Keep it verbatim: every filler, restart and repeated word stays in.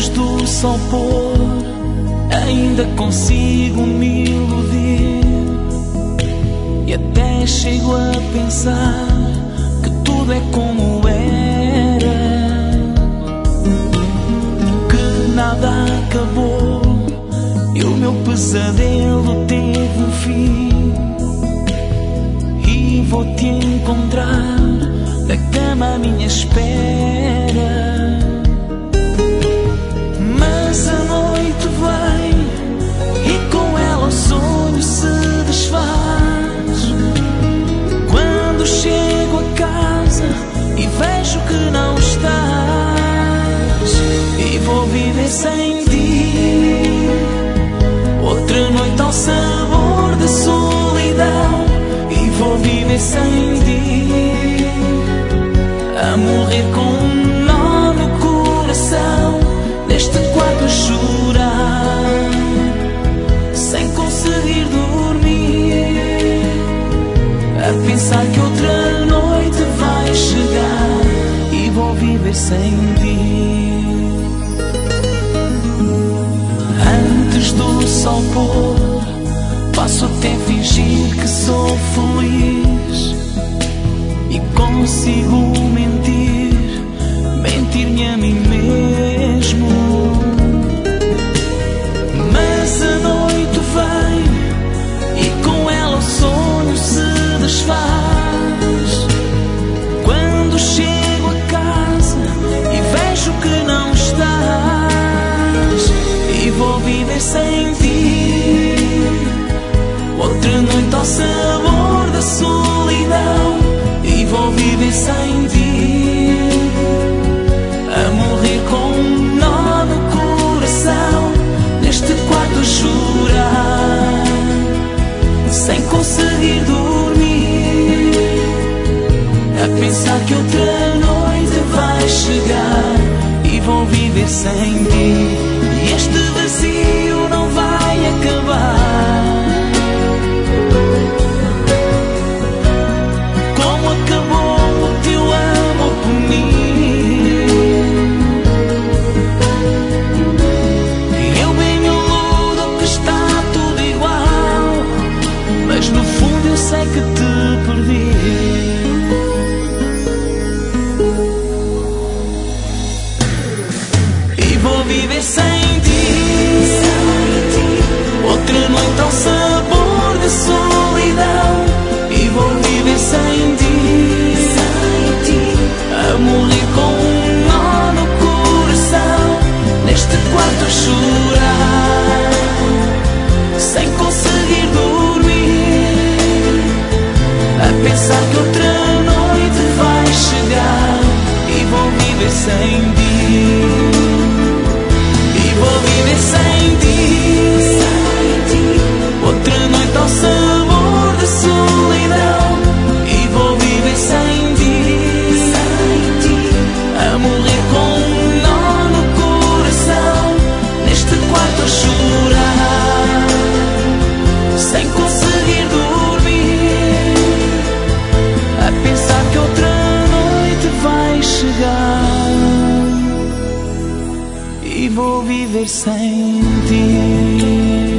do sol pôr, ainda consigo me iludir, e até chego a pensar que tudo é como era, que nada acabou e o meu pesadelo teve um fim. E vou te encontrar na cama à minha espera. Mas a noite vem e com ela o sonho se desfaz. Quando chego a casa e vejo que não estás, e vou viver sem ti outra noite ao sabor da solidão. E vou viver sem ti, a morrer com um nó no coração, neste quarto a chorar, sem conseguir dormir, a pensar que outra noite vai chegar, e vou viver sem ti. Antes do sol pôr, passo até fingir que sou feliz, e consigo mentir, mentir-me a mim mesmo. Mas a noite vem e com ela o sonho se desfaz. Quando chego a casa e vejo que não estás, e vou viver sem ti outra noite ao sabor da solidão. E vou viver sem ti, a morrer com um nó no coração, neste quarto a chorar, sem conseguir dormir, a pensar que outra noite vai chegar, e vou viver sem ti. E este vazio não vai acabar, como acabou o teu amor por mim. Eu bem iludo que está tudo igual, mas no fundo eu sei que te perdi. E vou viver sem ti, outra noite ao sabor da solidão. E vou viver sem ti, a morrer com um nó no coração, neste quarto a chorar, sem conseguir dormir, a pensar que outra noite vai chegar, e vou viver sem ti. E vou viver sem ti, outra noite ao sabor da solidão. E vou viver sem ti, a morrer com um nó no coração, neste quarto a chorar, sem conseguir dormir, a pensar que outra noite vai chegar, e vou viver sem ti.